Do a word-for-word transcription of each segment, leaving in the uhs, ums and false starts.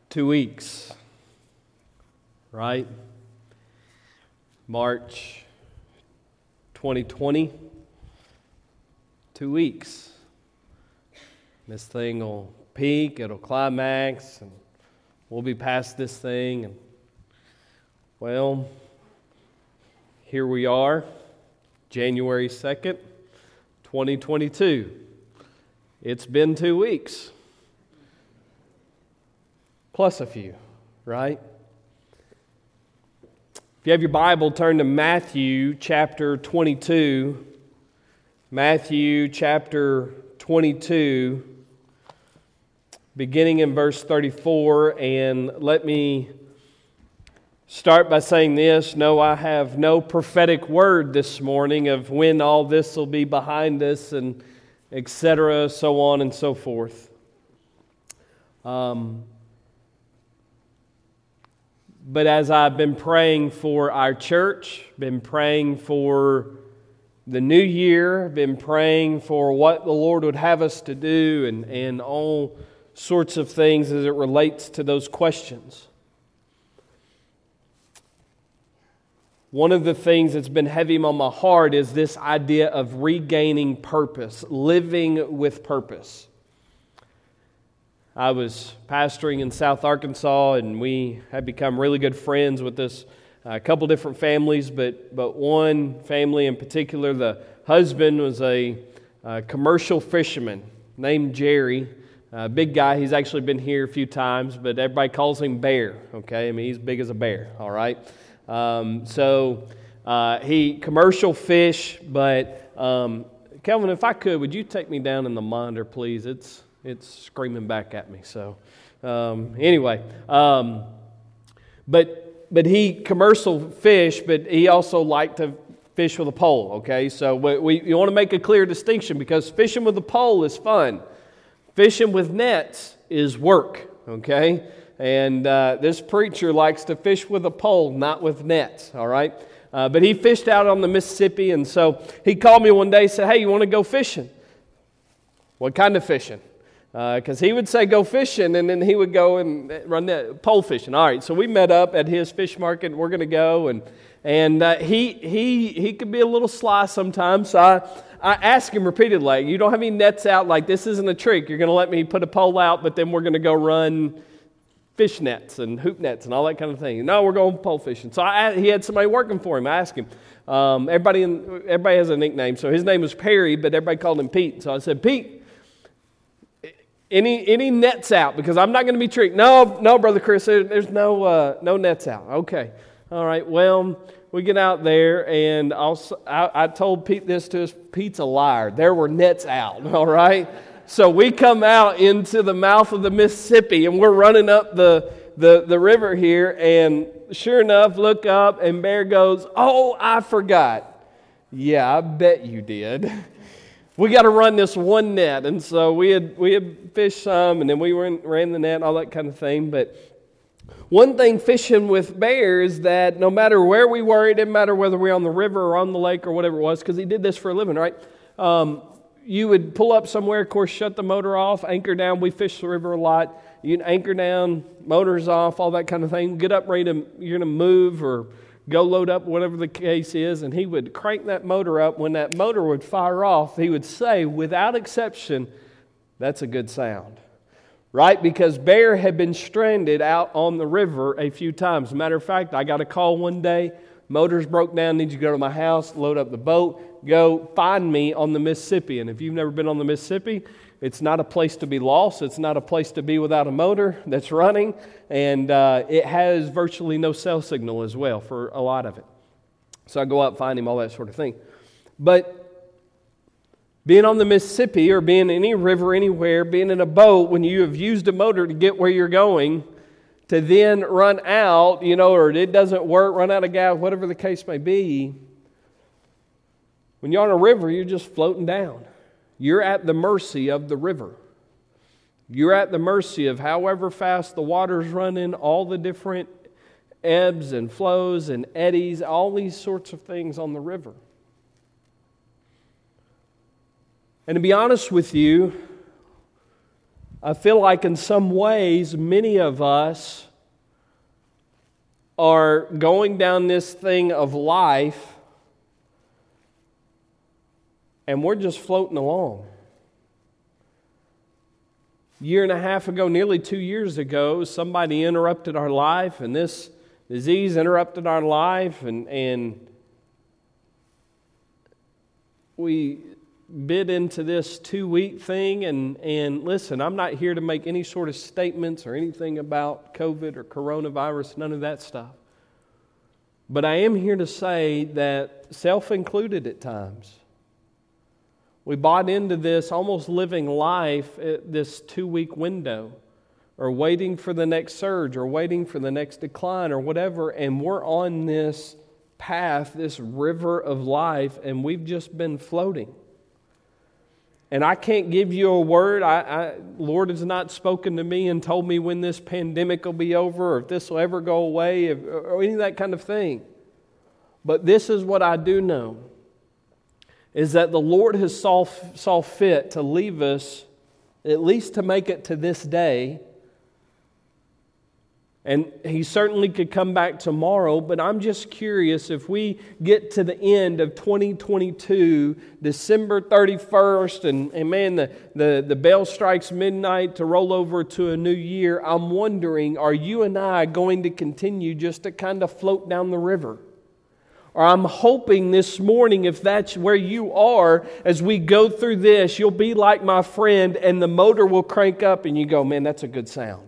Two weeks, right? March twenty twenty, two weeks. This thing will peak, it'll climax, and we'll be past this thing. And well, here we are, January second, twenty twenty-two. It's been two weeks. Plus a few, right? If you have your Bible, turn to Matthew chapter twenty-two. Matthew chapter twenty-two, beginning in verse thirty-four. And let me start by saying this. No, I have no prophetic word this morning of when all this will be behind us and et cetera, so on and so forth. Um... But as I've been praying for our church, been praying for the new year, been praying for what the Lord would have us to do and, and all sorts of things as it relates to those questions. One of the things that's been heavy on my heart is this idea of regaining purpose, living with purpose. I was pastoring in South Arkansas, and we had become really good friends with this a uh, couple different families, but but one family in particular, the husband was a uh, commercial fisherman named Jerry, a big guy. He's actually been here a few times, but everybody calls him Bear. Okay, I mean he's big as a bear. All right, um, so uh, he commercial fish, but um, Kelvin, if I could, would you take me down in the monitor, please? It's It's screaming back at me. So, um, anyway, um, but but he commercial fish, but he also liked to fish with a pole. Okay, so we, we you want to make a clear distinction because fishing with a pole is fun, fishing with nets is work. Okay, and uh, this preacher likes to fish with a pole, not with nets. All right, uh, but he fished out on the Mississippi, and so he called me one day and said, "Hey, you want to go fishing?" What kind of fishing? Because uh, he would say go fishing, and then he would go and run that pole fishing. All right, so we met up at his fish market. We're going to go, and and uh, he he he could be a little sly sometimes. So I I asked him repeatedly, like, "You don't have any nets out? Like this isn't a trick. You're going to let me put a pole out, but then we're going to go run fish nets and hoop nets and all that kind of thing." No, we're going pole fishing. So I he had somebody working for him. I asked him. Um, everybody in, everybody has a nickname. So his name was Perry, but everybody called him Pete. So I said, "Pete, Any any nets out? Because I'm not going to be tricked." No, no, Brother Chris, there, there's no uh, no nets out. Okay, all right. Well, we get out there, and also, I, I told Pete this to us. Pete's a liar. There were nets out. All right. So we come out into the mouth of the Mississippi, and we're running up the the the river here, and sure enough, look up, and Bear goes, "Oh, I forgot." Yeah, I bet you did. We got to run this one net, and so we had we had fished some, and then we ran, ran the net, and all that kind of thing. But one thing fishing with Bear is that no matter where we were, it didn't matter whether we were on the river or on the lake or whatever it was, because he did this for a living, right? Um, you would pull up somewhere, of course, shut the motor off, anchor down. We fish the river a lot. You'd anchor down, motors off, all that kind of thing. Get up, ready to you're going to move or go load up, whatever the case is, and he would crank that motor up. When that motor would fire off, he would say, without exception, "That's a good sound." Right? Because Bear had been stranded out on the river a few times. Matter of fact, I got a call one day, motor's broke down, need you to go to my house, load up the boat, go find me on the Mississippi. And if you've never been on the Mississippi, it's not a place to be lost. It's not a place to be without a motor that's running. And uh, it has virtually no cell signal as well for a lot of it. So I go out, find him, all that sort of thing. But being on the Mississippi or being in any river anywhere, being in a boat, when you have used a motor to get where you're going, to then run out, you know, or it doesn't work, run out of gas, whatever the case may be, when you're on a river, you're just floating down. You're at the mercy of the river. You're at the mercy of however fast the water's running, all the different ebbs and flows and eddies, all these sorts of things on the river. And to be honest with you, I feel like in some ways, many of us are going down this thing of life and we're just floating along. A year and a half ago, nearly two years ago, somebody interrupted our life, and this disease interrupted our life, and, and we bit into this two-week thing. And, and listen, I'm not here to make any sort of statements or anything about COVID or coronavirus, none of that stuff. But I am here to say that, self-included at times, we bought into this almost living life at this two-week window, or waiting for the next surge, or waiting for the next decline, or whatever, and we're on this path, this river of life, and we've just been floating. And I can't give you a word. I, I, Lord has not spoken to me and told me when this pandemic will be over, or if this will ever go away, if, or any of that kind of thing. But this is what I do know, is that the Lord has saw, saw fit to leave us, at least to make it to this day. And He certainly could come back tomorrow, but I'm just curious, if we get to the end of twenty twenty-two, December thirty-first, and, and man, the, the, the bell strikes midnight to roll over to a new year, I'm wondering, are you and I going to continue just to kind of float down the river? Or I'm hoping this morning, if that's where you are, as we go through this, you'll be like my friend and the motor will crank up and you go, man, that's a good sound.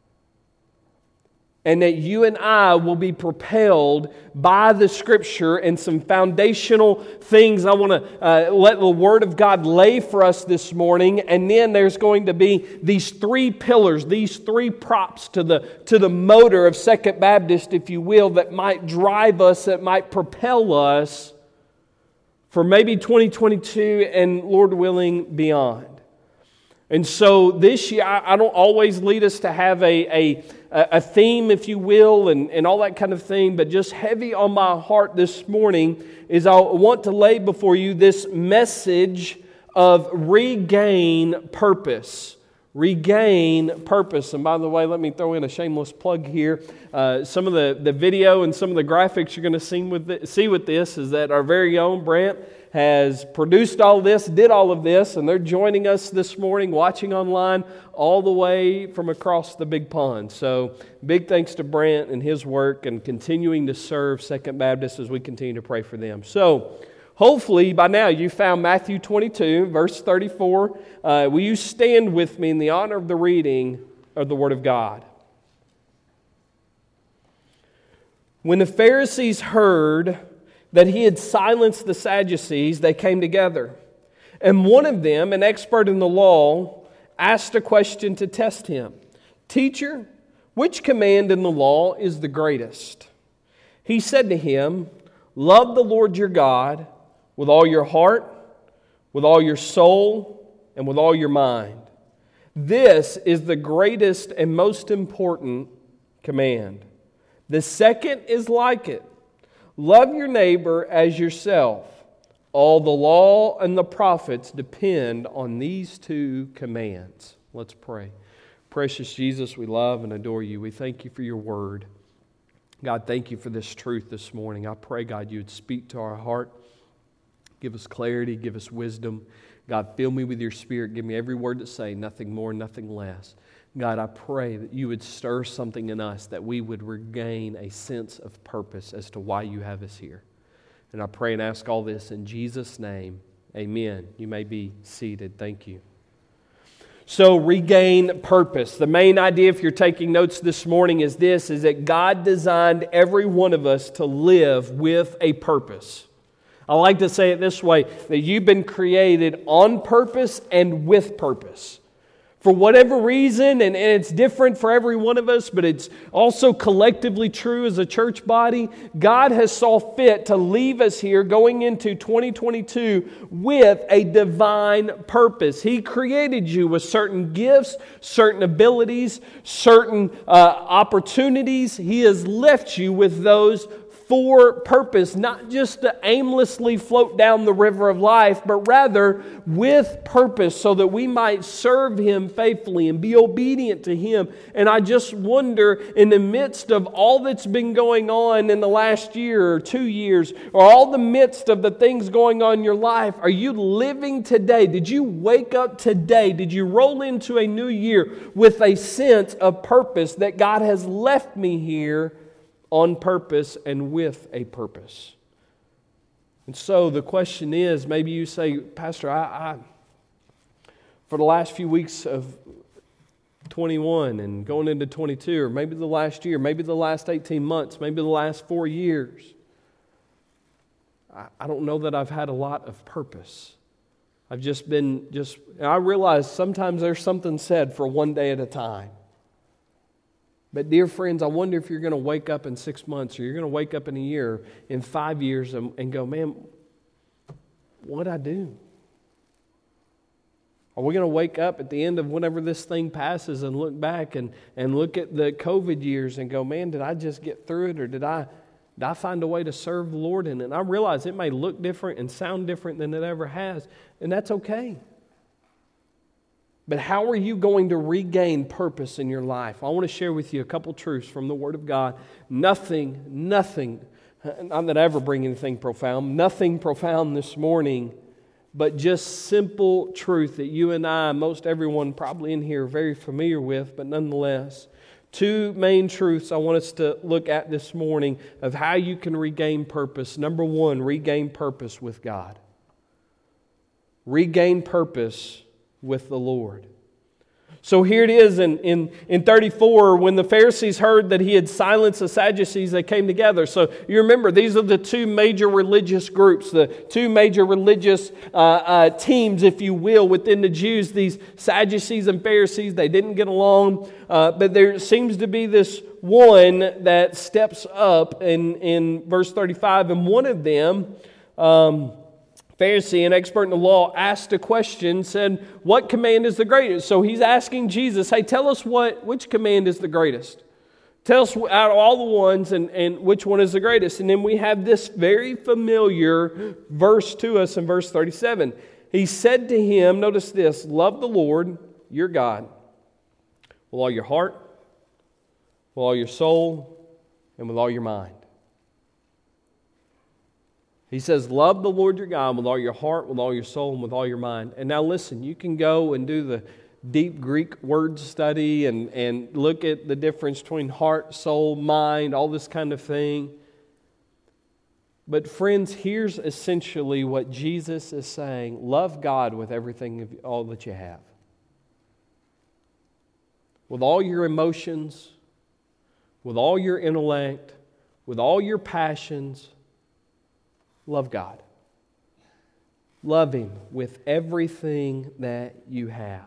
And that you and I will be propelled by the Scripture and some foundational things I want to uh, let the Word of God lay for us this morning. And then there's going to be these three pillars, these three props to the, to the motor of Second Baptist, if you will, that might drive us, that might propel us for maybe twenty twenty-two and, Lord willing, beyond. And so this year, I don't always lead us to have a, a, a theme, if you will, and, and all that kind of thing, but just heavy on my heart this morning is I want to lay before you this message of regain purpose. Regain purpose. And by the way, let me throw in a shameless plug here. Uh, some of the, the video and some of the graphics you're going to see with, the, see with this is that our very own Brent has produced all this, did all of this, and they're joining us this morning, watching online all the way from across the big pond. So big thanks to Brent and his work and continuing to serve Second Baptist as we continue to pray for them. So hopefully by now you found Matthew twenty-two, verse thirty-four. Uh, will you stand with me in the honor of the reading of the Word of God? When the Pharisees heard that he had silenced the Sadducees, they came together. And one of them, an expert in the law, asked a question to test him. Teacher, which command in the law is the greatest? He said to him, love the Lord your God with all your heart, with all your soul, and with all your mind. This is the greatest and most important command. The second is like it. Love your neighbor as yourself. All the law and the prophets depend on these two commands. Let's pray. Precious Jesus, we love and adore you. We thank you for your word. God, thank you for this truth this morning. I pray, God, you would speak to our heart. Give us clarity, give us wisdom. God, fill me with your Spirit. Give me every word to say, nothing more, nothing less. God, I pray that you would stir something in us, that we would regain a sense of purpose as to why you have us here. And I pray and ask all this in Jesus' name. Amen. You may be seated. Thank you. So, regain purpose. The main idea, if you're taking notes this morning, is this, is that God designed every one of us to live with a purpose. I like to say it this way, that you've been created on purpose and with purpose. For whatever reason, and, and it's different for every one of us, but it's also collectively true as a church body, God has saw fit to leave us here going into twenty twenty-two with a divine purpose. He created you with certain gifts, certain abilities, certain uh, opportunities. He has left you with those for purpose, not just to aimlessly float down the river of life, but rather with purpose so that we might serve Him faithfully and be obedient to Him. And I just wonder, in the midst of all that's been going on in the last year or two years, or all the midst of the things going on in your life, are you living today? Did you wake up today? Did you roll into a new year with a sense of purpose that God has left me here on purpose and with a purpose? And so the question is, maybe you say, Pastor, I, I for the last few weeks of twenty-one and going into twenty-two, or maybe the last year, maybe the last eighteen months, maybe the last four years, I, I don't know that I've had a lot of purpose. I've just been just, and I realize sometimes there's something said for one day at a time. But dear friends, I wonder if you're going to wake up in six months or you're going to wake up in a year, in five years and, and go, man, what'd I do? Are we going to wake up at the end of whenever this thing passes and look back and, and look at the COVID years and go, man, did I just get through it, or did I, did I find a way to serve the Lord in it? And I realize it may look different and sound different than it ever has, and that's okay. But how are you going to regain purpose in your life? I want to share with you a couple truths from the Word of God. Nothing, nothing, not that I ever bring anything profound, nothing profound this morning, but just simple truth that you and I, most everyone probably in here, are very familiar with, but nonetheless, two main truths I want us to look at this morning of how you can regain purpose. Number one, regain purpose with God. Regain purpose with the Lord. So here it is in, in, in thirty-four, when the Pharisees heard that He had silenced the Sadducees, they came together. So you remember, these are the two major religious groups, the two major religious uh, uh, teams, if you will, within the Jews. These Sadducees and Pharisees, they didn't get along, uh, but there seems to be this one that steps up in, in verse thirty-five, and one of them, um, Pharisee, an expert in the law, asked a question, said, what command is the greatest? So he's asking Jesus, hey, tell us what, which command is the greatest? Tell us out of all the ones and, and which one is the greatest. And then we have this very familiar verse to us in verse thirty-seven. He said to him, notice this, love the Lord, your God, with all your heart, with all your soul, and with all your mind. He says, love the Lord your God with all your heart, with all your soul, and with all your mind. And now listen, you can go and do the deep Greek word study and, and look at the difference between heart, soul, mind, all this kind of thing. But friends, here's essentially what Jesus is saying. Love God with everything, all that you have. With all your emotions, with all your intellect, with all your passions, love God. Love Him with everything that you have.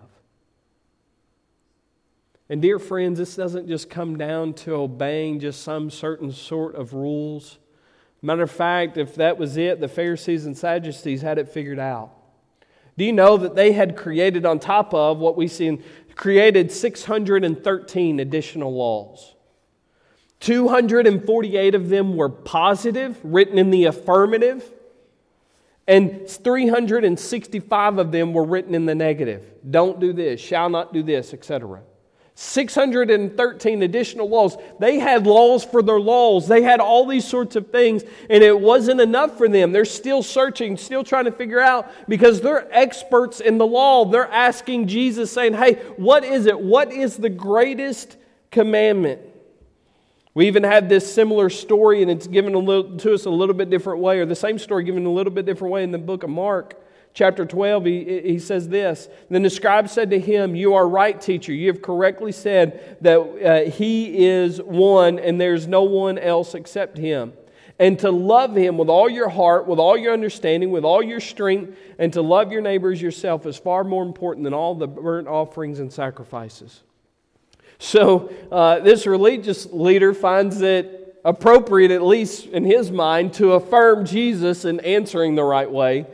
And dear friends, this doesn't just come down to obeying just some certain sort of rules. Matter of fact, if that was it, the Pharisees and Sadducees had it figured out. Do you know that they had created on top of what we see, in, created six hundred thirteen additional laws? two hundred forty-eight of them were positive, written in the affirmative, and three hundred sixty-five of them were written in the negative. Don't do this, shall not do this, et cetera. six hundred thirteen additional laws. They had laws for their laws. They had all these sorts of things, and it wasn't enough for them. They're still searching, still trying to figure out, because they're experts in the law. They're asking Jesus, saying, hey, what is it? What is the greatest commandment? We even had this similar story, and it's given a little, to us a little bit different way, or the same story given a little bit different way in the book of Mark. Chapter twelve, he, he says this, then the scribe said to him, you are right, teacher. You have correctly said that uh, He is one, and there's no one else except Him. And to love Him with all your heart, with all your understanding, with all your strength, and to love your neighbor as yourself is far more important than all the burnt offerings and sacrifices. So uh, this religious leader finds it appropriate, at least in his mind, to affirm Jesus in answering the right way.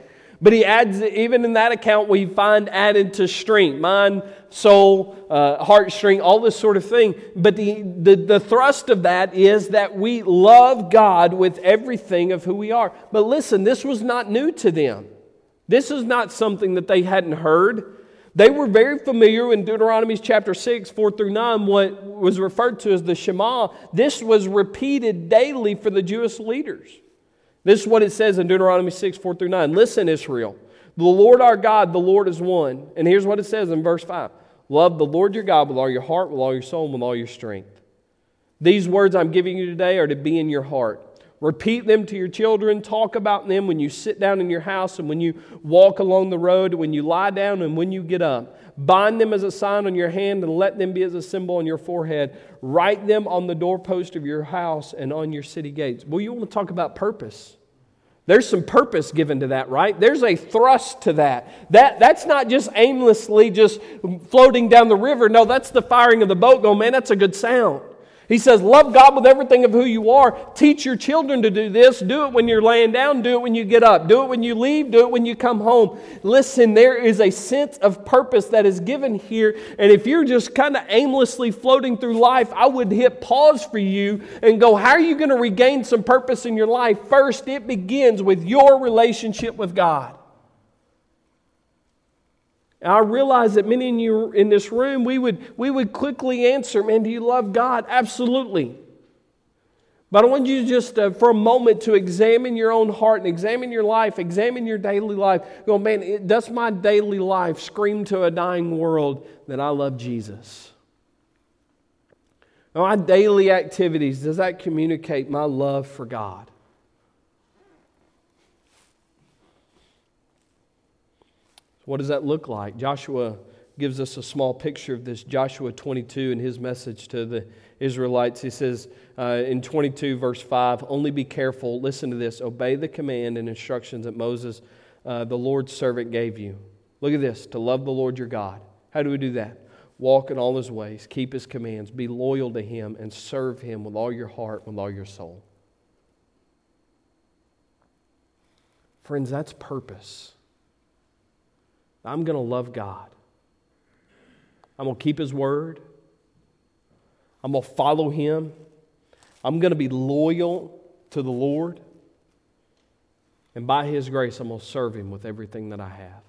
But he adds, even in that account, we find added to strength, mind, soul, uh, heart strength, all this sort of thing. But the, the, the thrust of that is that we love God with everything of who we are. But listen, this was not new to them. This is not something that they hadn't heard. They were very familiar in Deuteronomy chapter six, four through nine, what was referred to as the Shema. This was repeated daily for the Jewish leaders. This is what it says in Deuteronomy six, four through nine. Listen, Israel, the Lord our God, the Lord is one. And here's what it says in verse five. Love the Lord your God with all your heart, with all your soul, and with all your strength. These words I'm giving you today are to be in your heart. Repeat them to your children. Talk about them when you sit down in your house and when you walk along the road, when you lie down and when you get up. Bind them as a sign on your hand and let them be as a symbol on your forehead. Write them on the doorpost of your house and on your city gates. Well, you want to talk about purpose. There's some purpose given to that, right? There's a thrust to that. That that's not just aimlessly just floating down the river. No, that's the firing of the boat going, man, that's a good sound. He says, love God with everything of who you are. Teach your children to do this. Do it when you're laying down. Do it when you get up. Do it when you leave. Do it when you come home. Listen, there is a sense of purpose that is given here. And if you're just kind of aimlessly floating through life, I would hit pause for you and go, how are you going to regain some purpose in your life? First, it begins with your relationship with God. I realize that many of you in this room, we would, we would quickly answer, man, do you love God? Absolutely. But I want you just uh, for a moment to examine your own heart and examine your life, examine your daily life. Go, man, it, does my daily life scream to a dying world that I love Jesus? My daily activities, does that communicate my love for God? What does that look like? Joshua gives us a small picture of this. Joshua twenty-two, in his message to the Israelites, he says uh, in twenty-two verse five, only be careful, listen to this, obey the command and instructions that Moses, uh, the Lord's servant, gave you. Look at this, to love the Lord your God. How do we do that? Walk in all His ways, keep His commands, be loyal to Him, and serve Him with all your heart, with all your soul. Friends, that's purpose. I'm going to love God. I'm going to keep His word. I'm going to follow Him. I'm going to be loyal to the Lord. And by His grace, I'm going to serve Him with everything that I have.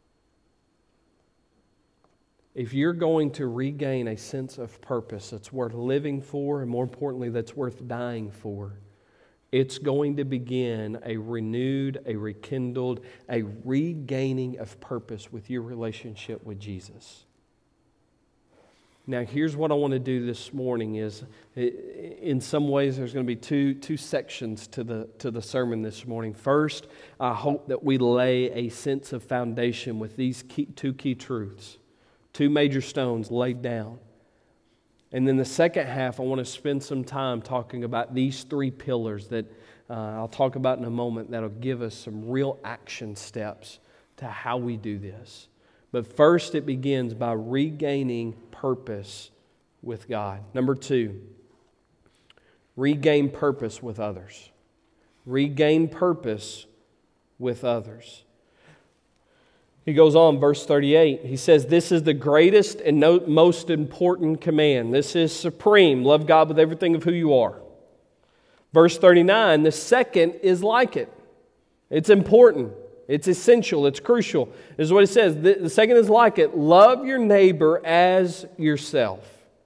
If you're going to regain a sense of purpose that's worth living for, and more importantly, that's worth dying for, it's going to begin a renewed, a rekindled, a regaining of purpose with your relationship with Jesus. Now, here's what I want to do this morning is, in some ways, there's going to be two, two sections to the, to the sermon this morning. First, I hope that we lay a sense of foundation with these key, two key truths, two major stones laid down. And then the second half, I want to spend some time talking about these three pillars that uh, I'll talk about in a moment that'll give us some real action steps to how we do this. But first, it begins by regaining purpose with God. Number two, regain purpose with others. Regain purpose with others. He goes on, verse thirty-eight. He says, this is the greatest and no, most important command. This is supreme. Love God with everything of who you are. Verse thirty-nine, the second is like it. It's important. It's essential. It's crucial. This is what it says. The, the second is like it. Love your neighbor as yourself.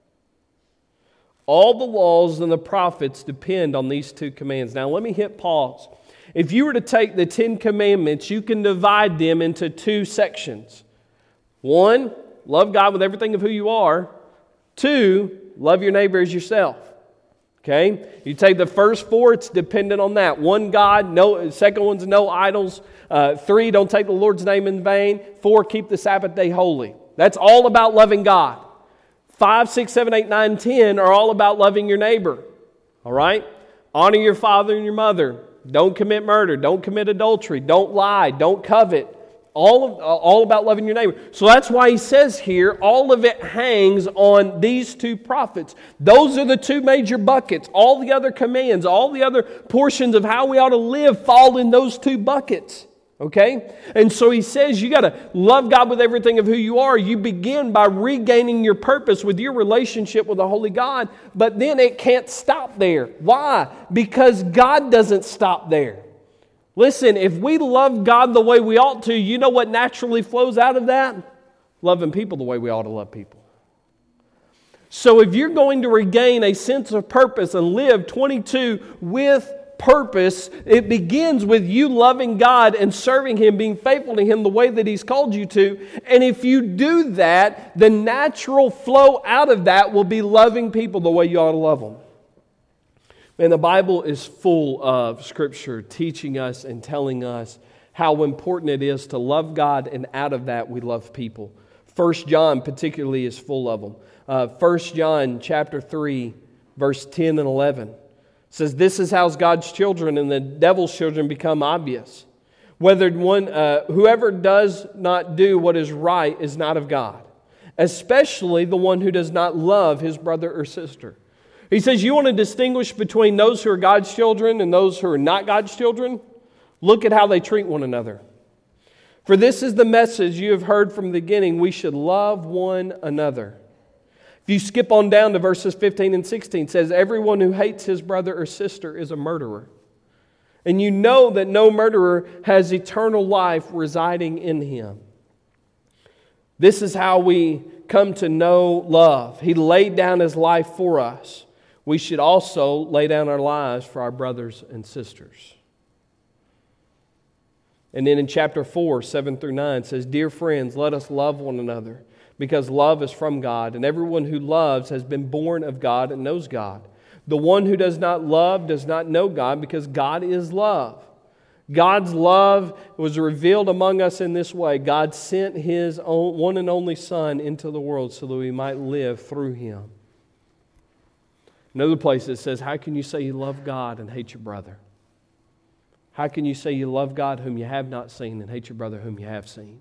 All the laws and the prophets depend on these two commands. Now, let me hit pause. If you were to take the Ten Commandments, you can divide them into two sections. One, love God with everything of who you are. Two, love your neighbor as yourself. Okay? You take the first four, it's dependent on that. One, God. No. Second one's no idols. Uh, three, don't take the Lord's name in vain. Four, keep the Sabbath day holy. That's all about loving God. Five, six, seven, eight, nine, ten are all about loving your neighbor. All right? Honor your father and your mother. Don't commit murder. Don't commit adultery. Don't lie. Don't covet. All of, all about loving your neighbor. So that's why he says here, all of it hangs on these two prophets. Those are the two major buckets. All the other commands, all the other portions of how we ought to live fall in those two buckets. Okay? And so he says you got to love God with everything of who you are. You begin by regaining your purpose with your relationship with the Holy God, but then it can't stop there. Why? Because God doesn't stop there. Listen, if we love God the way we ought to, you know what naturally flows out of that? Loving people the way we ought to love people. So if you're going to regain a sense of purpose and live twenty-two with purpose, it begins with you loving God and serving Him, being faithful to Him the way that He's called you to. And if you do that, the natural flow out of that will be loving people the way you ought to love them. And the Bible is full of Scripture teaching us and telling us how important it is to love God, and out of that we love people. First John particularly is full of them. Uh, First John chapter three, verse ten and eleven says, "This is how God's children and the devil's children become obvious. Whether one, uh, whoever does not do what is right is not of God, especially the one who does not love his brother or sister." He says, you want to distinguish between those who are God's children and those who are not God's children? Look at how they treat one another. "For this is the message you have heard from the beginning, we should love one another." If you skip on down to verses fifteen and sixteen, it says, "Everyone who hates his brother or sister is a murderer. And you know that no murderer has eternal life residing in him." This is how we come to know love. He laid down His life for us. We should also lay down our lives for our brothers and sisters. And then in chapter four, seven through nine, it says, "Dear friends, let us love one another, because love is from God, and everyone who loves has been born of God and knows God. The one who does not love does not know God, because God is love. God's love was revealed among us in this way. God sent His own, one and only Son into the world so that we might live through Him." Another place it says, "How can you say you love God and hate your brother? How can you say you love God whom you have not seen and hate your brother whom you have seen?"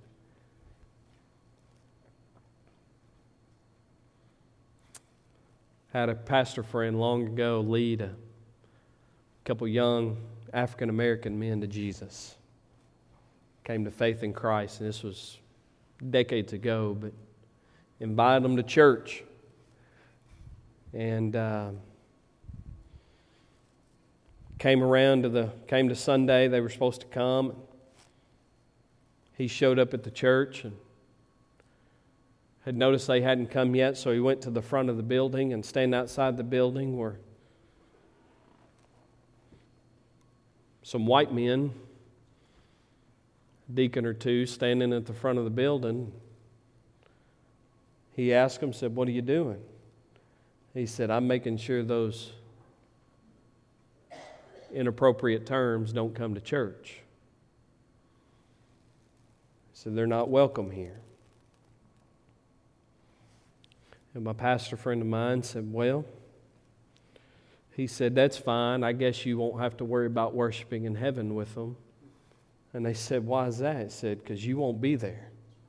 Had a pastor friend long ago lead a couple young African American men to Jesus. Came to faith in Christ, and this was decades ago, but invited them to church. And uh, came around to the came to Sunday. They were supposed to come. He showed up at the church and had noticed they hadn't come yet, so he went to the front of the building, and standing outside the building were some white men, a deacon or two, standing at the front of the building. He asked them, said, "What are you doing?" He said, "I'm making sure those inappropriate terms don't come to church." He said, "They're not welcome here." And my pastor friend of mine said, "Well," he said, "that's fine. I guess you won't have to worry about worshiping in heaven with them." And they said, "Why is that?" He said, "Because you won't be there."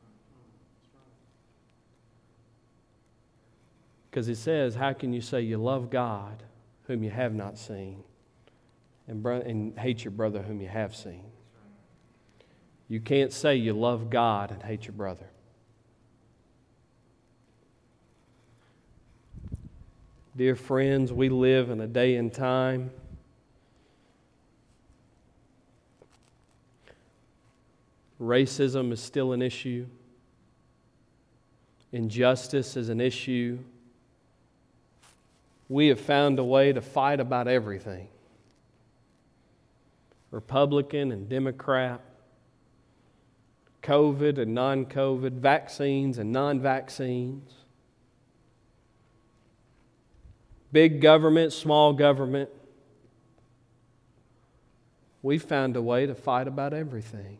Because it says, how can you say you love God whom you have not seen and, bro- and hate your brother whom you have seen? You can't say you love God and hate your brother. Dear friends, we live in a day and time racism is still an issue. Injustice is an issue. We have found a way to fight about everything. Republican and Democrat, COVID and non-COVID, vaccines and non-vaccines, big government, small government. We found a way to fight about everything.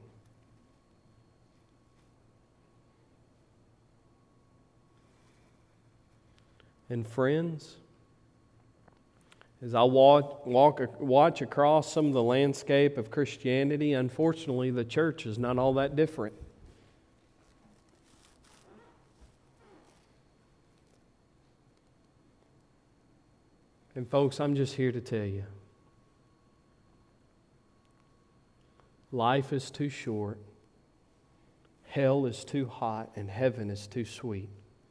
And friends, as I walk, walk, watch across some of the landscape of Christianity, unfortunately, the church is not all that different. And folks, I'm just here to tell you, life is too short, hell is too hot, and heaven is too sweet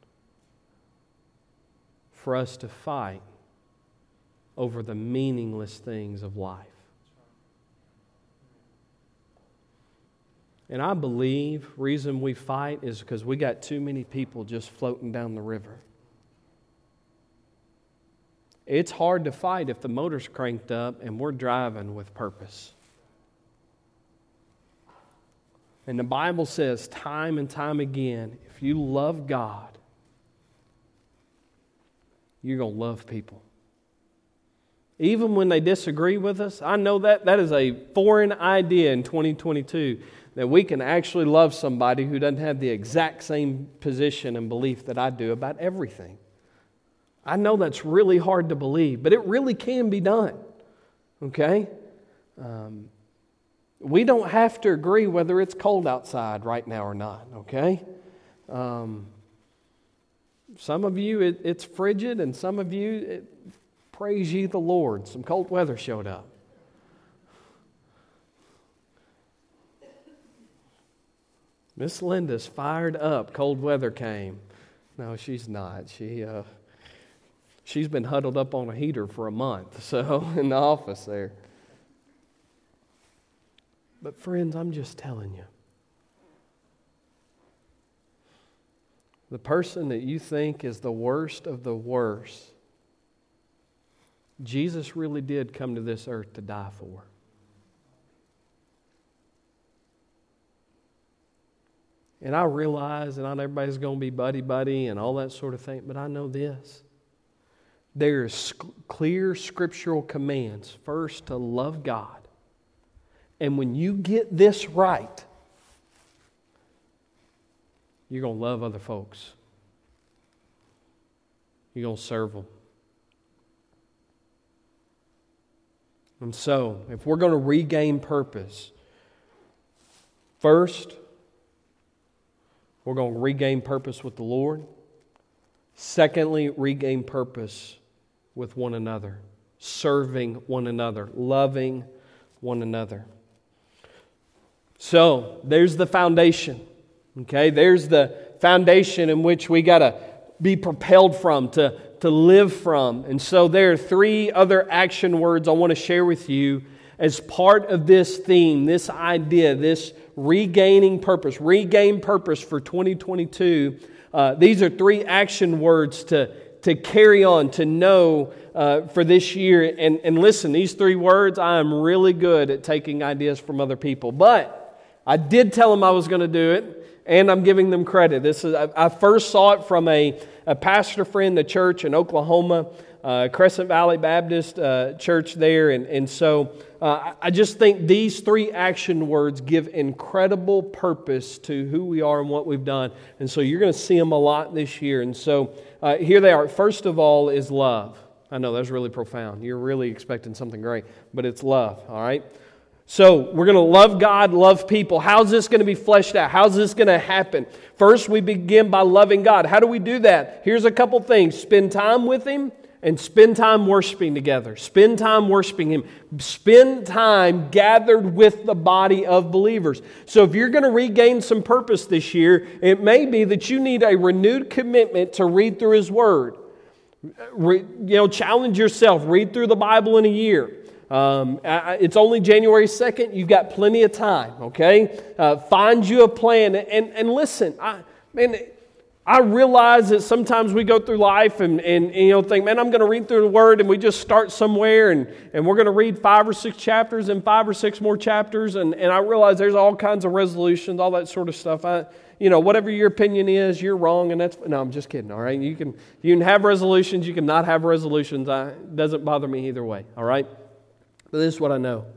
for us to fight over the meaningless things of life. And I believe reason we fight is because we got too many people just floating down the river. It's hard to fight if the motor's cranked up and we're driving with purpose. And the Bible says time and time again, if you love God, you're going to love people. Even when they disagree with us, I know that that is a foreign idea in twenty twenty-two, that we can actually love somebody who doesn't have the exact same position and belief that I do about everything. I know that's really hard to believe, but it really can be done. Okay? Um, we don't have to agree whether it's cold outside right now or not. Okay? Um, some of you, it, it's frigid, and some of you, it, praise ye the Lord, some cold weather showed up. Miss Linda's fired up. Cold weather came. No, she's not. She uh, she's been huddled up on a heater for a month, so in the office there. But friends, I'm just telling you, the person that you think is the worst of the worst, Jesus really did come to this earth to die for. And I realize that not everybody's going to be buddy-buddy and all that sort of thing, but I know this. There's clear scriptural commands. First, to love God. And when you get this right, you're going to love other folks. You're going to serve them. And so, if we're going to regain purpose, first, we're going to regain purpose with the Lord. Secondly, regain purpose with one another, serving one another, loving one another. So, there's the foundation. Okay, there's the foundation in which we got to be propelled from, to, to live from. And so there are three other action words I want to share with you as part of this theme, this idea, this regaining purpose, regain purpose for twenty twenty-two. Uh, these are three action words to, to carry on, to know uh, for this year. And, and listen, these three words, I am really good at taking ideas from other people. But I did tell them I was going to do it, and I'm giving them credit. This is I, I first saw it from a, a pastor friend, the church in Oklahoma, uh, Crescent Valley Baptist uh, Church there. And, and so uh, I just think these three action words give incredible purpose to who we are and what we've done. And so you're going to see them a lot this year. And so uh, here they are. First of all is love. I know that's really profound. You're really expecting something great, but it's love, all right? So we're going to love God, love people. How's this going to be fleshed out? How's this going to happen? First, we begin by loving God. How do we do that? Here's a couple things. Spend time with Him and spend time worshiping together. Spend time worshiping Him. Spend time gathered with the body of believers. So if you're going to regain some purpose this year, it may be that you need a renewed commitment to read through His Word. Re, you know, challenge yourself. Read through the Bible in a year. Um, it's only January second. You've got plenty of time, okay? Uh, find you a plan. And, and listen, I, man, I realize that sometimes we go through life and, and, and you know think, man, I'm going to read through the Word, and we just start somewhere and, and we're going to read five or six chapters and five or six more chapters. And, and I realize there's all kinds of resolutions, all that sort of stuff. I, you know, whatever your opinion is, you're wrong, and that's no. I'm just kidding. All right, you can you can have resolutions, you can not have resolutions. I, it doesn't bother me either way. All right. But this is what I know.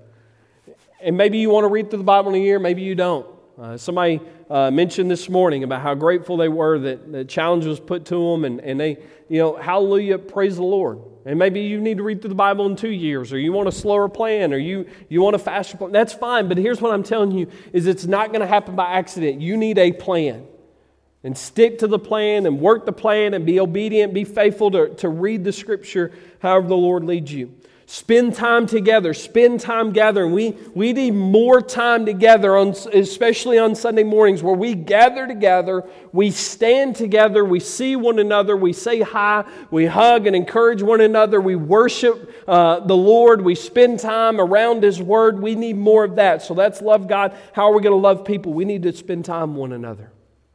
And maybe you want to read through the Bible in a year, maybe you don't. Uh, somebody uh, mentioned this morning about how grateful they were that the challenge was put to them, and, and they, you know, hallelujah, praise the Lord. And maybe you need to read through the Bible in two years, or you want a slower plan, or you, you want a faster plan. That's fine, but here's what I'm telling you, is it's not going to happen by accident. You need a plan. And stick to the plan and work the plan and be obedient, be faithful to, to read the Scripture however the Lord leads you. Spend time together. Spend time gathering. We, we need more time together, on, especially on Sunday mornings, where we gather together, we stand together, we see one another, we say hi, we hug and encourage one another, we worship uh, the Lord, we spend time around His Word. We need more of that. So that's love God. How are we going to love people? We need to spend time with one another.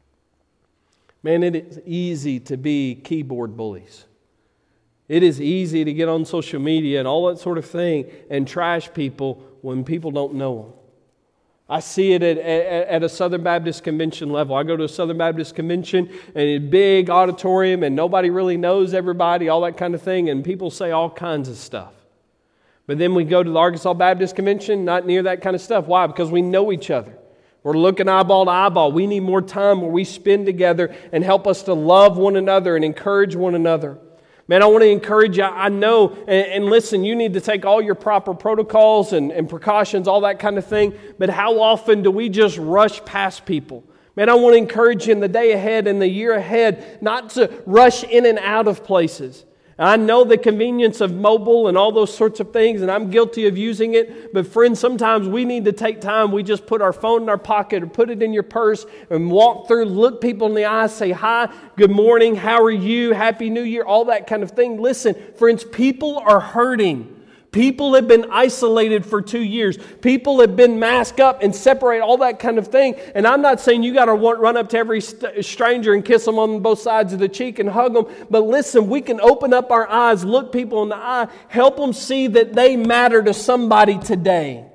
Man, it is easy to be keyboard bullies. It is easy to get on social media and all that sort of thing and trash people when people don't know them. I see it at, at, at a Southern Baptist Convention level. I go to a Southern Baptist Convention and a big auditorium and nobody really knows everybody, all that kind of thing, and people say all kinds of stuff. But then we go to the Arkansas Baptist Convention, not near that kind of stuff. Why? Because we know each other. We're looking eyeball to eyeball. We need more time where we spend together and help us to love one another and encourage one another. Man, I want to encourage you. I know, and, and listen, you need to take all your proper protocols and, and precautions, all that kind of thing. But how often do we just rush past people? Man, I want to encourage you in the day ahead and the year ahead not to rush in and out of places. I know the convenience of mobile and all those sorts of things, and I'm guilty of using it. But friends, sometimes we need to take time. We just put our phone in our pocket or put it in your purse and walk through, look people in the eyes, say hi, good morning, how are you, happy new year, all that kind of thing. Listen, friends, people are hurting. People have been isolated for two years. People have been masked up and separate, all that kind of thing. And I'm not saying you got to run up to every st- stranger and kiss them on both sides of the cheek and hug them. But listen, we can open up our eyes, look people in the eye, help them see that they matter to somebody today.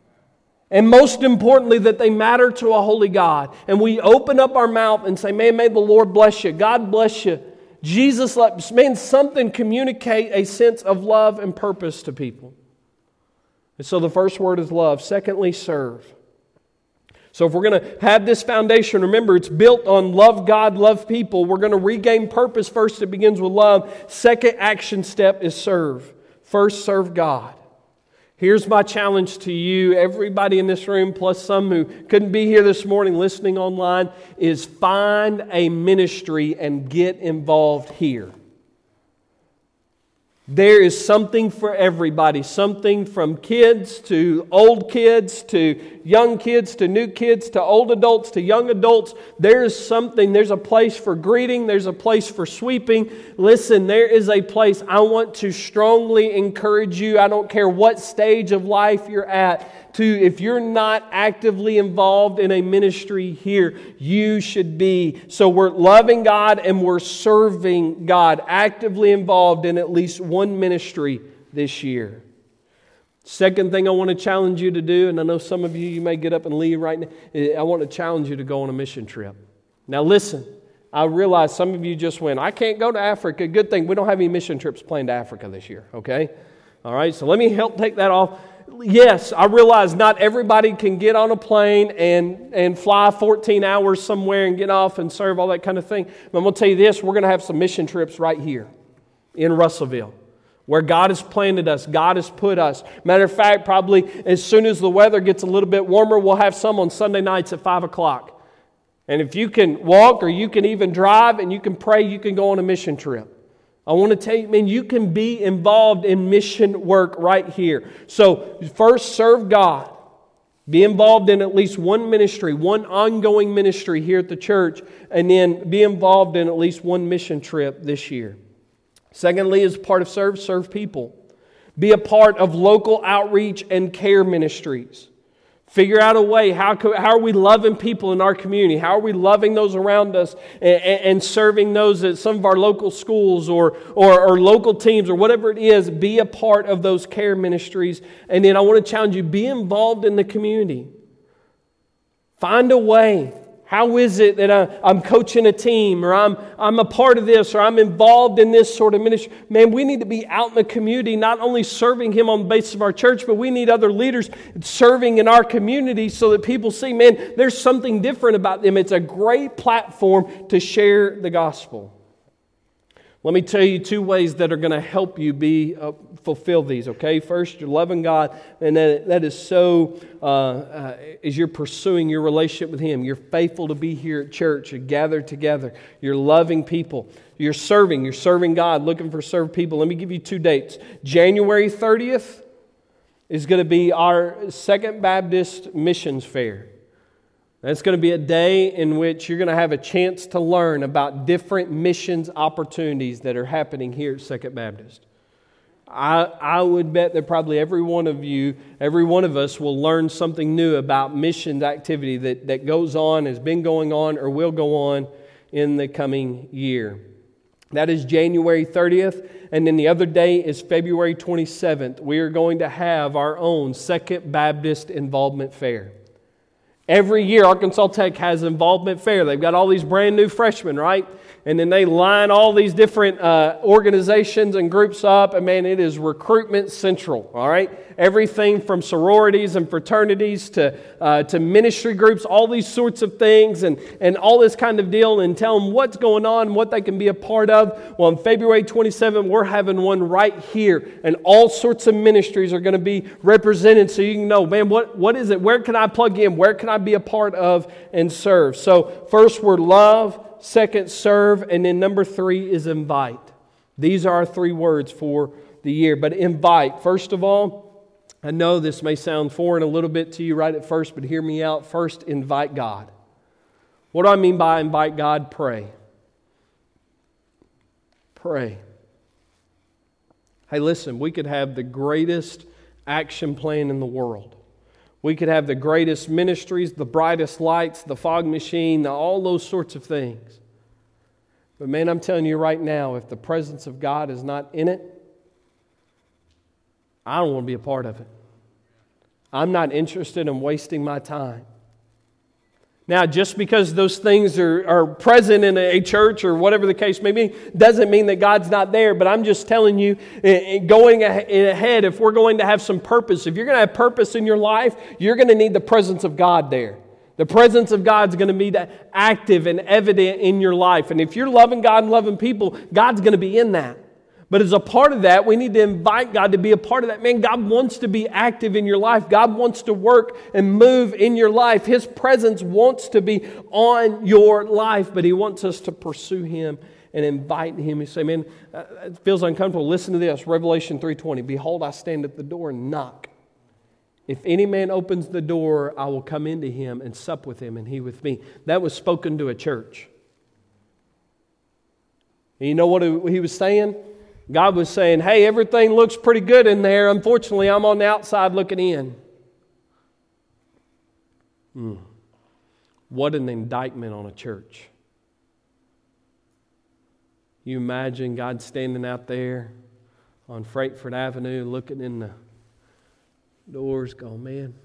And most importantly, that they matter to a holy God. And we open up our mouth and say, man, may the Lord bless you. God bless you. Jesus, man, something communicate a sense of love and purpose to people. And so the first word is love. Secondly, serve. So if we're going to have this foundation, remember it's built on love God, love people. We're going to regain purpose. First, it begins with love. Second action step is serve. First, serve God. Here's my challenge to you, everybody in this room, plus some who couldn't be here this morning listening online, is find a ministry and get involved here. There is something for everybody, something from kids to old kids to young kids to new kids to old adults to young adults. There is something, there's a place for greeting, there's a place for sweeping. Listen, there is a place. I want to strongly encourage you, I don't care what stage of life you're at, to, if you're not actively involved in a ministry here, you should be. So we're loving God and we're serving God, actively involved in at least one ministry this year. Second thing I want to challenge you to do, and I know some of you, you may get up and leave right now, I want to challenge you to go on a mission trip. Now listen, I realize some of you just went, I can't go to Africa. Good thing we don't have any mission trips planned to Africa this year, okay? All right, so let me help take that off. Yes, I realize not everybody can get on a plane and, and fly fourteen hours somewhere and get off and serve, all that kind of thing. But I'm going to tell you this, we're going to have some mission trips right here in Russellville, where God has planted us, God has put us. Matter of fact, probably as soon as the weather gets a little bit warmer, we'll have some on Sunday nights at five o'clock. And if you can walk or you can even drive and you can pray, you can go on a mission trip. I want to tell you, man, you can be involved in mission work right here. So first, serve God. Be involved in at least one ministry, one ongoing ministry here at the church, and then be involved in at least one mission trip this year. Secondly, as part of serve, serve people. Be a part of local outreach and care ministries. Figure out a way, how, how are we loving people in our community? How are we loving those around us and, and serving those at some of our local schools or, or, or local teams or whatever it is? Be a part of those care ministries. And then I want to challenge you, be involved in the community. Find a way. How is it that I, I'm coaching a team or I'm, I'm a part of this or I'm involved in this sort of ministry? Man, we need to be out in the community, not only serving Him on the basis of our church, but we need other leaders serving in our community so that people see, man, there's something different about them. It's a great platform to share the gospel. Let me tell you two ways that are going to help you be uh, fulfill these, okay? First, you're loving God, and that, that is so, uh, uh, as you're pursuing your relationship with Him, you're faithful to be here at church and gathered together. You're loving people. You're serving. You're serving God, looking for served people. Let me give you two dates. January thirtieth is going to be our Second Baptist Missions Fair. That's going to be a day in which you're going to have a chance to learn about different missions opportunities that are happening here at Second Baptist. I, I would bet that probably every one of you, every one of us will learn something new about missions activity that, that goes on, has been going on, or will go on in the coming year. That is January thirtieth. And then the other day is February twenty-seventh. We are going to have our own Second Baptist Involvement Fair. Every year, Arkansas Tech has Involvement Fair. They've got all these brand new freshmen, right? And then they line all these different uh, organizations and groups up. And man, it is recruitment central, all right? Everything from sororities and fraternities to uh, to ministry groups, all these sorts of things and, and all this kind of deal, and tell them what's going on, what they can be a part of. Well, on February twenty-seventh, we're having one right here. And all sorts of ministries are going to be represented so you can know, man, what, what is it? Where can I plug in? Where can I be a part of and serve? So first we're love. Second, serve, and then number three is invite. These are our three words for the year. But invite, first of all, I know this may sound foreign a little bit to you right at first, but hear me out. First, invite God. What do I mean by invite God? Pray. Pray. Hey, listen, we could have the greatest action plan in the world. We could have the greatest ministries, the brightest lights, the fog machine, all those sorts of things. But man, I'm telling you right now, if the presence of God is not in it, I don't want to be a part of it. I'm not interested in wasting my time. Now, just because those things are, are present in a church or whatever the case may be, doesn't mean that God's not there. But I'm just telling you, going ahead, if we're going to have some purpose, if you're going to have purpose in your life, you're going to need the presence of God there. The presence of God's going to be active and evident in your life. And if you're loving God and loving people, God's going to be in that. But as a part of that, we need to invite God to be a part of that. Man, God wants to be active in your life. God wants to work and move in your life. His presence wants to be on your life, but He wants us to pursue Him and invite Him. You say, man, it feels uncomfortable. Listen to this, Revelation three twenty. Behold, I stand at the door and knock. If any man opens the door, I will come into him and sup with him and he with me. That was spoken to a church. And you know what he was saying? God was saying, hey, everything looks pretty good in there. Unfortunately, I'm on the outside looking in. Hmm. What an indictment on a church. You imagine God standing out there on Frankfort Avenue looking in the doors going, man,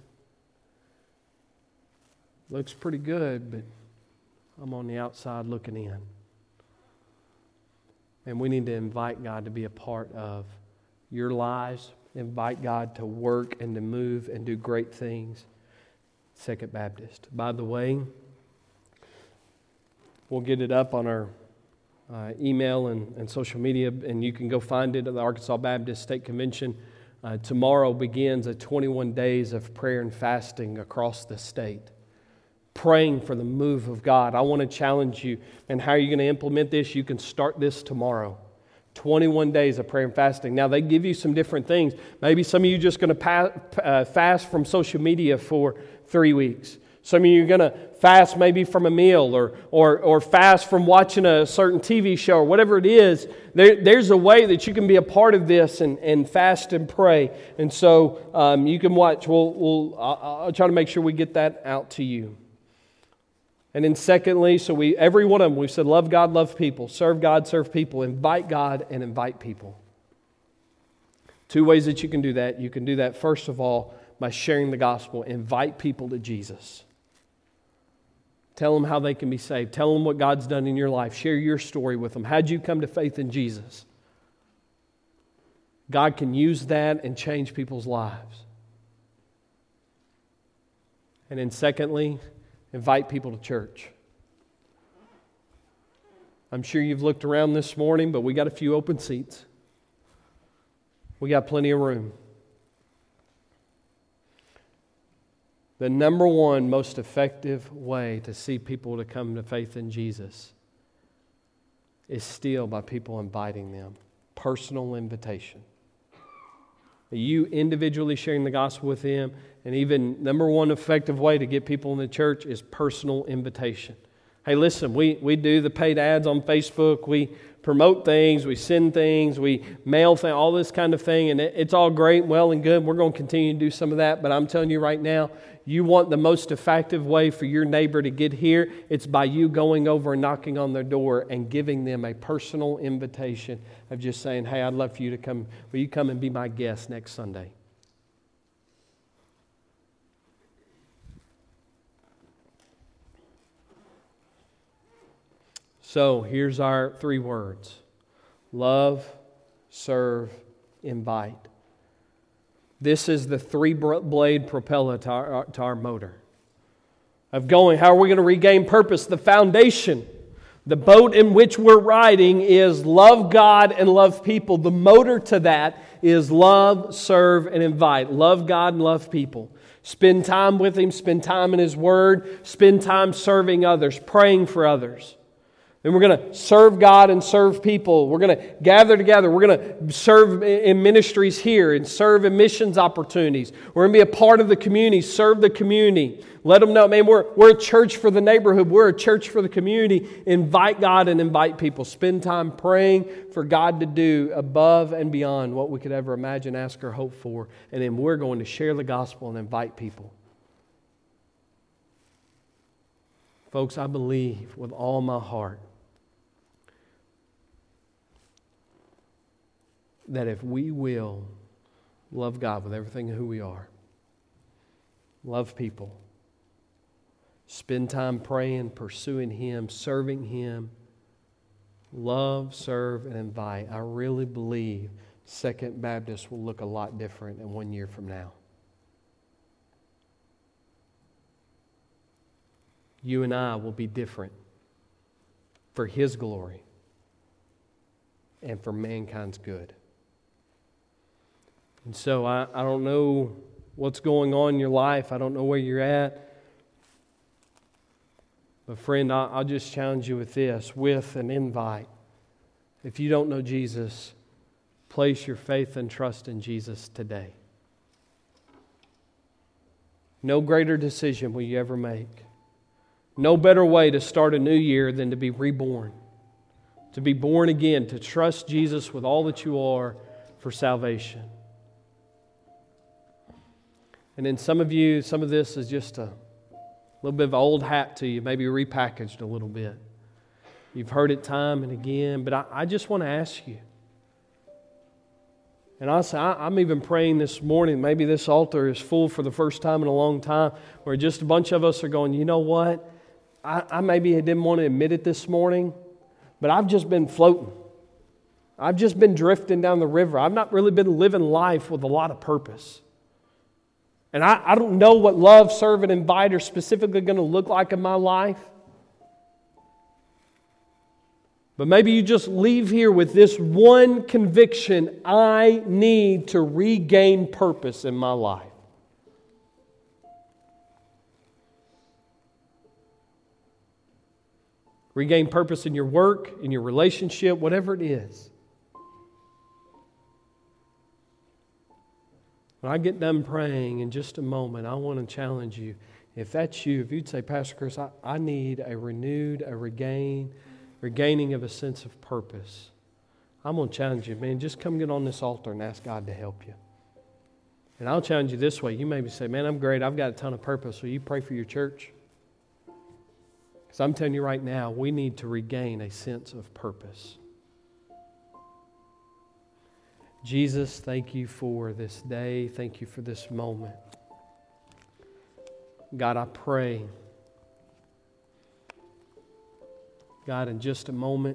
looks pretty good, but I'm on the outside looking in. And we need to invite God to be a part of your lives. Invite God to work and to move and do great things. Second Baptist. By the way, we'll get it up on our uh, email and, and social media, and you can go find it at the Arkansas Baptist State Convention. Uh, tomorrow begins a twenty-one days of prayer and fasting across the state. Praying for the move of God. I want to challenge you. And how are you going to implement this? You can start this tomorrow. twenty-one days of prayer and fasting. Now, they give you some different things. Maybe some of you are just going to pa- uh, fast from social media for three weeks. Some of you are going to fast maybe from a meal or or or fast from watching a certain T V show or whatever it is. There, there's a way that you can be a part of this and, and fast and pray. And so um, you can watch. We'll, we'll, I'll, I'll try to make sure we get that out to you. And then secondly, so we every one of them, we've said love God, love people, serve God, serve people, invite God and invite people. Two ways that you can do that. You can do that, first of all, by sharing the gospel. Invite people to Jesus. Tell them how they can be saved. Tell them what God's done in your life. Share your story with them. How'd you come to faith in Jesus? God can use that and change people's lives. And then secondly, invite people to church. I'm sure you've looked around this morning, but we got a few open seats. We got plenty of room. The number one most effective way to see people to come to faith in Jesus is still by people inviting them. Personal invitation. You individually sharing the gospel with them, and even number one effective way to get people in the church is personal invitation. Hey, listen, we, we do the paid ads on Facebook. We promote things. We send things. We mail things, all this kind of thing. And it, it's all great, well and good. We're going to continue to do some of that. But I'm telling you right now, you want the most effective way for your neighbor to get here, it's by you going over and knocking on their door and giving them a personal invitation of just saying, hey, I'd love for you to come. Will you come and be my guest next Sunday? So here's our three words. Love, serve, invite. This is the three-blade propeller to our, to our motor. Of going, how are we going to regain purpose? The foundation, the boat in which we're riding is love God and love people. The motor to that is love, serve, and invite. Love God and love people. Spend time with Him, spend time in His Word, spend time serving others, praying for others. Then we're going to serve God and serve people. We're going to gather together. We're going to serve in ministries here and serve in missions opportunities. We're going to be a part of the community, serve the community. Let them know, man, we're, we're a church for the neighborhood. We're a church for the community. Invite God and invite people. Spend time praying for God to do above and beyond what we could ever imagine, ask, or hope for. And then we're going to share the gospel and invite people. Folks, I believe with all my heart that if we will love God with everything who we are, love people, spend time praying, pursuing Him, serving Him, love, serve, and invite, I really believe Second Baptist will look a lot different in one year from now. You and I will be different for His glory and for mankind's good. And so I, I don't know what's going on in your life. I don't know where you're at. But friend, I, I'll just challenge you with this, with an invite. If you don't know Jesus, place your faith and trust in Jesus today. No greater decision will you ever make. No better way to start a new year than to be reborn. To be born again, to trust Jesus with all that you are for salvation. And then some of you, some of this is just a little bit of old hat to you, maybe repackaged a little bit. You've heard it time and again, but I, I just want to ask you. And honestly, I, I'm even praying this morning, maybe this altar is full for the first time in a long time, where just a bunch of us are going, you know what? I, I maybe didn't want to admit it this morning, but I've just been floating. I've just been drifting down the river. I've not really been living life with a lot of purpose. And I, I don't know what love, serve, and invite are specifically going to look like in my life. But maybe you just leave here with this one conviction: I need to regain purpose in my life. Regain purpose in your work, in your relationship, whatever it is. When I get done praying in just a moment, I want to challenge you. If that's you, if you'd say, Pastor Chris, I, I need a renewed, a regain, regaining of a sense of purpose, I'm going to challenge you, man, just come get on this altar and ask God to help you. And I'll challenge you this way. You maybe say, man, I'm great. I've got a ton of purpose. Will you pray for your church? Because I'm telling you right now, we need to regain a sense of purpose. Jesus, thank you for this day. Thank you for this moment. God, I pray, God, in just a moment,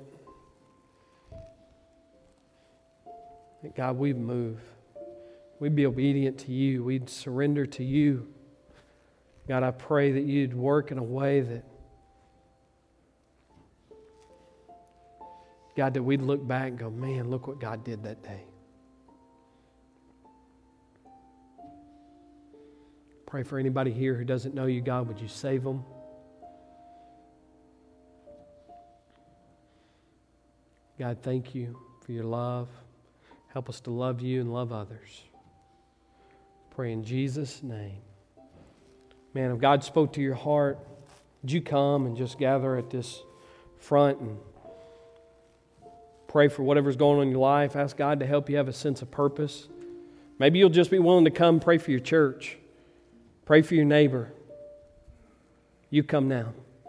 that God, we'd move. We'd be obedient to you. We'd surrender to you. God, I pray that you'd work in a way that God, that we'd look back and go, man, look what God did that day. Pray for anybody here who doesn't know you, God. Would you save them? God, thank you for your love. Help us to love you and love others. Pray in Jesus' name. Man, if God spoke to your heart, would you come and just gather at this front and pray for whatever's going on in your life. Ask God to help you have a sense of purpose. Maybe you'll just be willing to come pray for your church. Pray for your neighbor. You come now.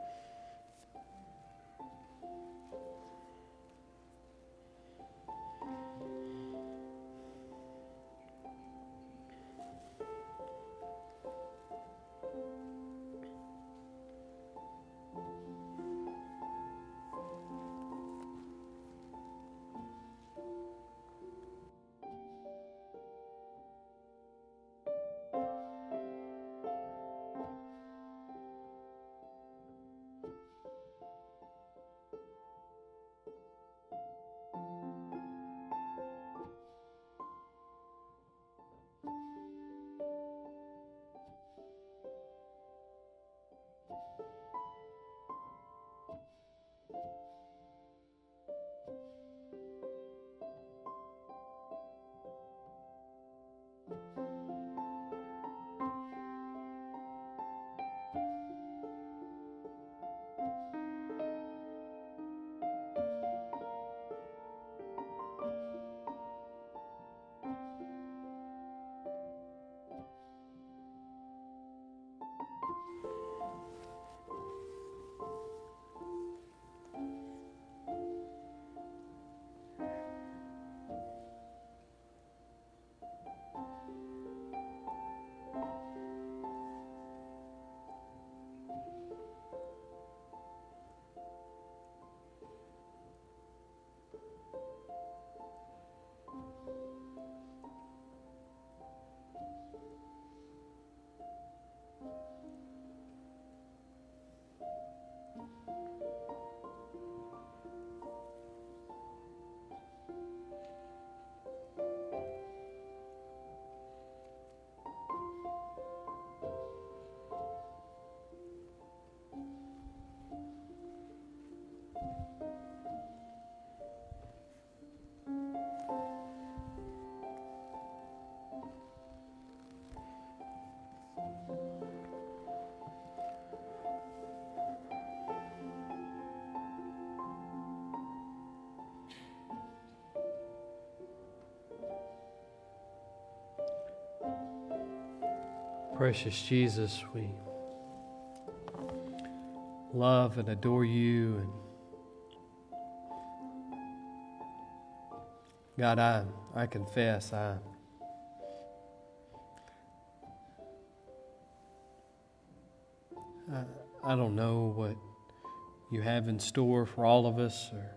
Precious Jesus, we love and adore you. And God, I, I confess, I, I, I don't know what you have in store for all of us. Or,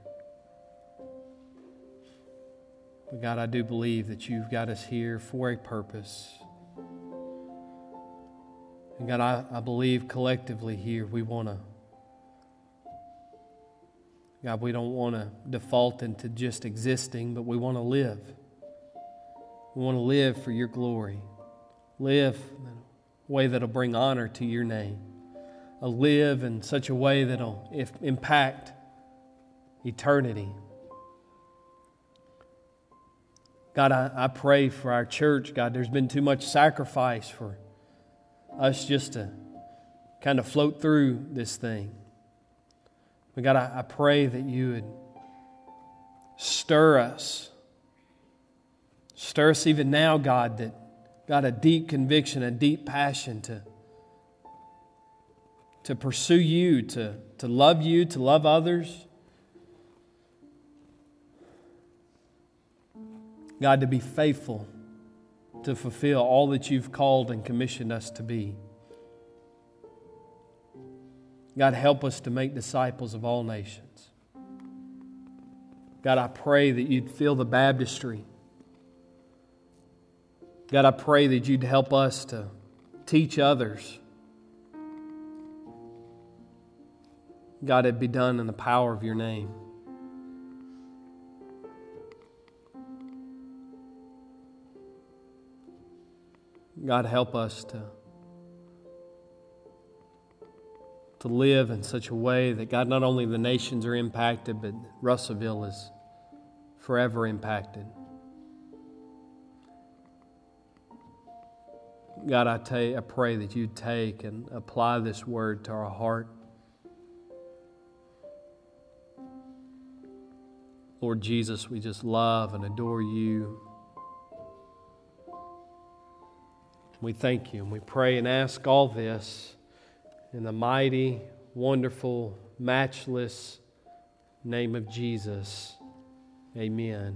but God, I do believe that you've got us here for a purpose. And God, I, I believe collectively here we want to, God, we don't want to default into just existing, but we want to live. We want to live for your glory. Live in a way that'll bring honor to your name. A live in such a way that'll if, impact eternity. God, I, I pray for our church. God, there's been too much sacrifice for us just to kind of float through this thing. But God, I, I pray that you would stir us. Stir us even now, God, that God, a deep conviction, a deep passion to, to pursue you, to, to love you, to love others. God, to be faithful to fulfill all that you've called and commissioned us to be. God, help us to make disciples of all nations. God, I pray that you'd fill the baptistry. God, I pray that you'd help us to teach others. God, it'd be done in the power of your name. God, help us to, to live in such a way that, God, not only the nations are impacted, but Russellville is forever impacted. God, I, ta- I pray that you take and apply this word to our heart. Lord Jesus, we just love and adore you. We thank you and we pray and ask all this in the mighty, wonderful, matchless name of Jesus. Amen.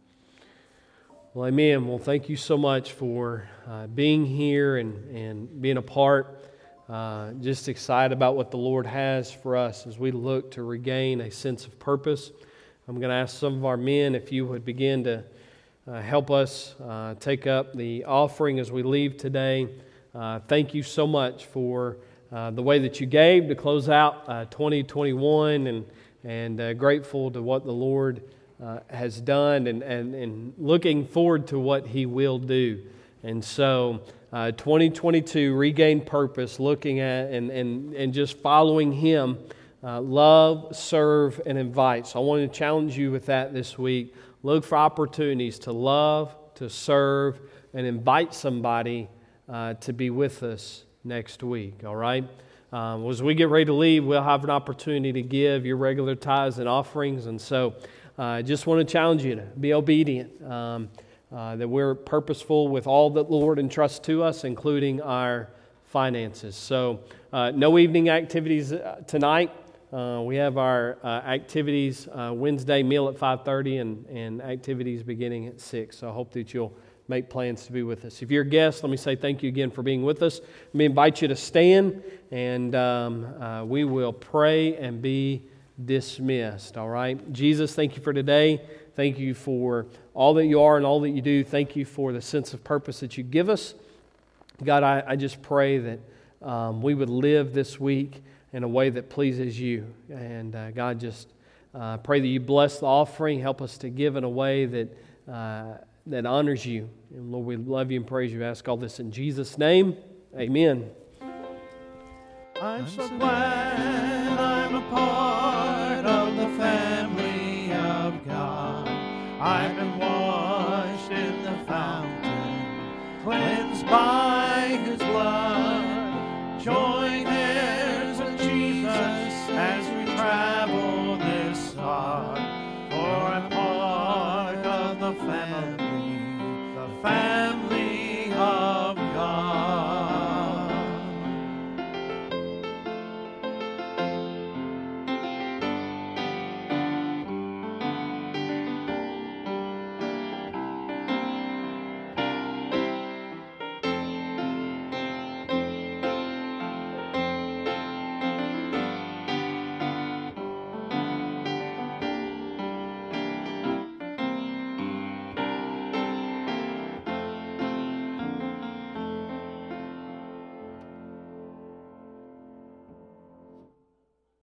Well, amen. Well, thank you so much for uh, being here and, and being a part. Uh, just excited about what the Lord has for us as we look to regain a sense of purpose. I'm going to ask some of our men if you would begin to uh, help us uh, take up the offering as we leave today. Uh, thank you so much for uh, the way that you gave to close out uh, twenty twenty-one, and, and uh, grateful to what the Lord Uh, has done, and, and, and looking forward to what He will do. And so uh, twenty twenty-two, regain purpose, looking at and, and, and just following Him, uh, love, serve, and invite. So I want to challenge you with that this week. Look for opportunities to love, to serve, and invite somebody uh, to be with us next week, all right? Um, as we get ready to leave, we'll have an opportunity to give your regular tithes and offerings, and so I uh, just want to challenge you to be obedient, um, uh, that we're purposeful with all that the Lord entrusts to us, including our finances. So uh, no evening activities tonight. Uh, we have our uh, activities uh, Wednesday meal at five thirty and, and activities beginning at six. So I hope that you'll make plans to be with us. If you're a guest, let me say thank you again for being with us. Let me invite you to stand, and um, uh, we will pray and be dismissed. All right. Jesus, thank you for today. Thank you for all that you are and all that you do. Thank you for the sense of purpose that you give us. God, I, I just pray that um, we would live this week in a way that pleases you. And uh, God, just uh, pray that you bless the offering. Help us to give in a way that uh, that honors you. And Lord, we love you and praise you. I ask all this in Jesus' name. Amen. I'm so glad I'm a part of the family of God. I've been washed in the fountain, cleansed by His blood, joined